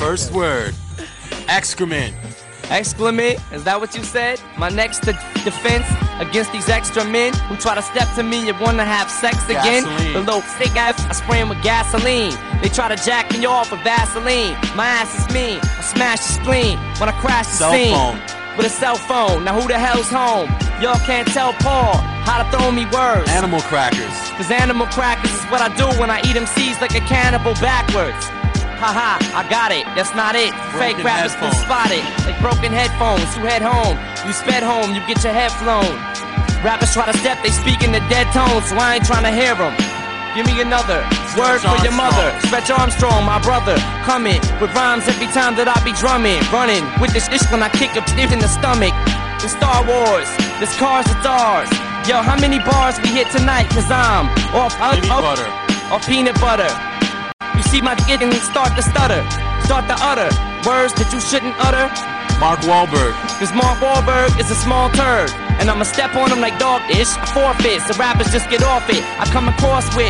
First word. Excrement. Excrement? Is that what you said? My next defense against these extra men who try to step to me and wanna have sex again. Gasoline. The little thick ass, I spray 'em with gasoline. They try to jack me off with Vaseline. My ass is mean. I smash the spleen when I crash the Cell scene. phone. With a cell phone. Now who the hell's home? Y'all can't tell Paul how to throw me words. Animal crackers. Cause animal crackers is what I do when I eat MCs like a cannibal backwards. Haha, I got it, that's not it. Fake Broken rappers been headphones. spotted like broken headphones. You head home, you sped home, you get your head flown. Rappers try to step, they speak in the dead tones, so I ain't trying to hear them. Give me another word for your mother. Stretch Armstrong, my brother, coming with rhymes every time that I be drumming. Running with this ish when I kick up stiff in the stomach. In Star Wars, this car's a stars. Yo, how many bars we hit tonight? Cause I'm off peanut butter. You see my kid and start to stutter. Start to utter words that you shouldn't utter. Mark Wahlberg. Cause Mark Wahlberg is a small turd. And I'ma step on him like dog-ish. I forfeit, so rappers just get off it. I come across with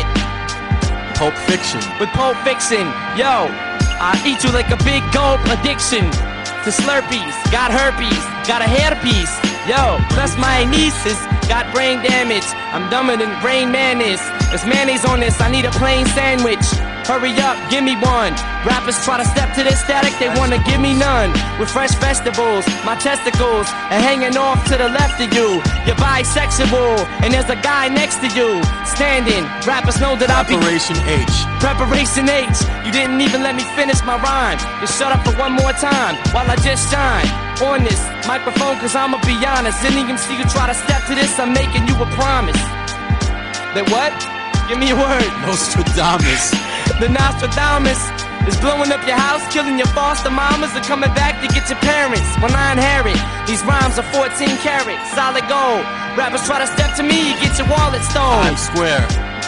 Pulp Fiction. Pulp Fiction. Yo, I eat you like a big gulp addiction to Slurpees. Got herpes, got a hairpiece. Yo, plus my nieces got brain damage. I'm dumber than Rain Man is. There's mayonnaise on this, I need a plain sandwich. Hurry up, give me one. Rappers try to step to this static, they wanna give me none. With fresh vegetables, my testicles are hanging off to the left of you. You're bisexual, and there's a guy next to you. Standing, rappers know that I'll be Preparation H. Preparation H. You didn't even let me finish my rhyme. Just shut up for one more time while I just shine on this microphone, cause I'ma be honest. Any MC who try to step to this, I'm making you a promise. That what? Give me a word. Nostradamus. The Nostradamus is blowing up your house, killing your foster mamas, and coming back to get your parents. When I inherit, these rhymes are 14 karat, solid gold. Rappers try to step to me, you get your wallet stolen. Times Square.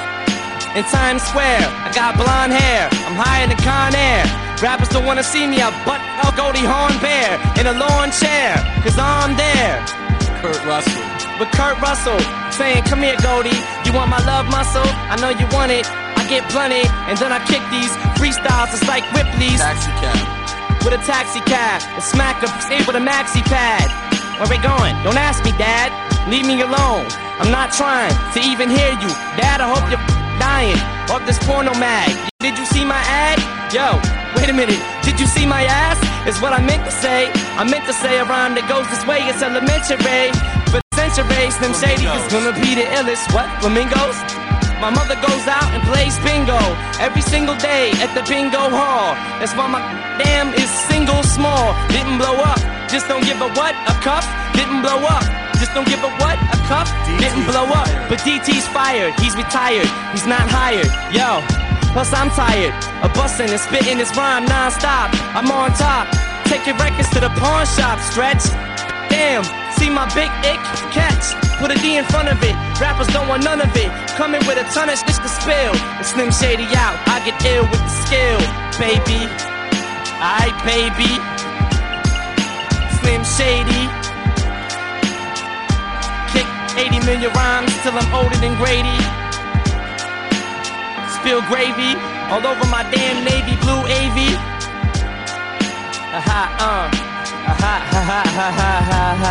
In Times Square, I got blonde hair, I'm higher than Con Air. Rappers don't wanna see me, I butt a Goldie Hawn bear in a lawn chair, cause I'm there. Kurt Russell. With Kurt Russell saying, come here Goldie, you want my love muscle? I know you want it, I get blunted, and then I kick these freestyles, it's like Ripley's. Taxi cab. With a taxi cab, and smack a stay with a maxi pad. Where we going? Don't ask me, Dad. Leave me alone. I'm not trying to even hear you. Dad, I hope you're dying off this porno mag. Did you see my ad? Yo, wait a minute. Did you see my ass? Is what I meant to say. I meant to say a rhyme that goes this way. It's elementary. But centuries, Slim Shady is gonna be the illest. What? Flamingos? My mother goes out and plays bingo every single day at the bingo hall. That's why my damn is single small. Didn't blow up, just don't give a what? A cuff? Didn't blow up, just don't give a what? A cuff? Didn't blow up, but DT's fired. He's retired, he's not hired. Yo, plus I'm tired of busting and spitting this rhyme non-stop. I'm on top, take your records to the pawn shop, Stretch. Damn, see my big ick catch. Put a D in front of it. Rappers don't want none of it. Coming with a ton of shit to spill. And Slim Shady out. I get ill with the skill, baby. Aight, baby. Slim Shady. Kick 80 million rhymes till I'm older than Grady. Spill gravy all over my damn navy blue AV.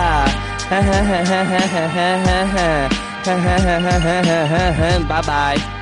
Bye bye.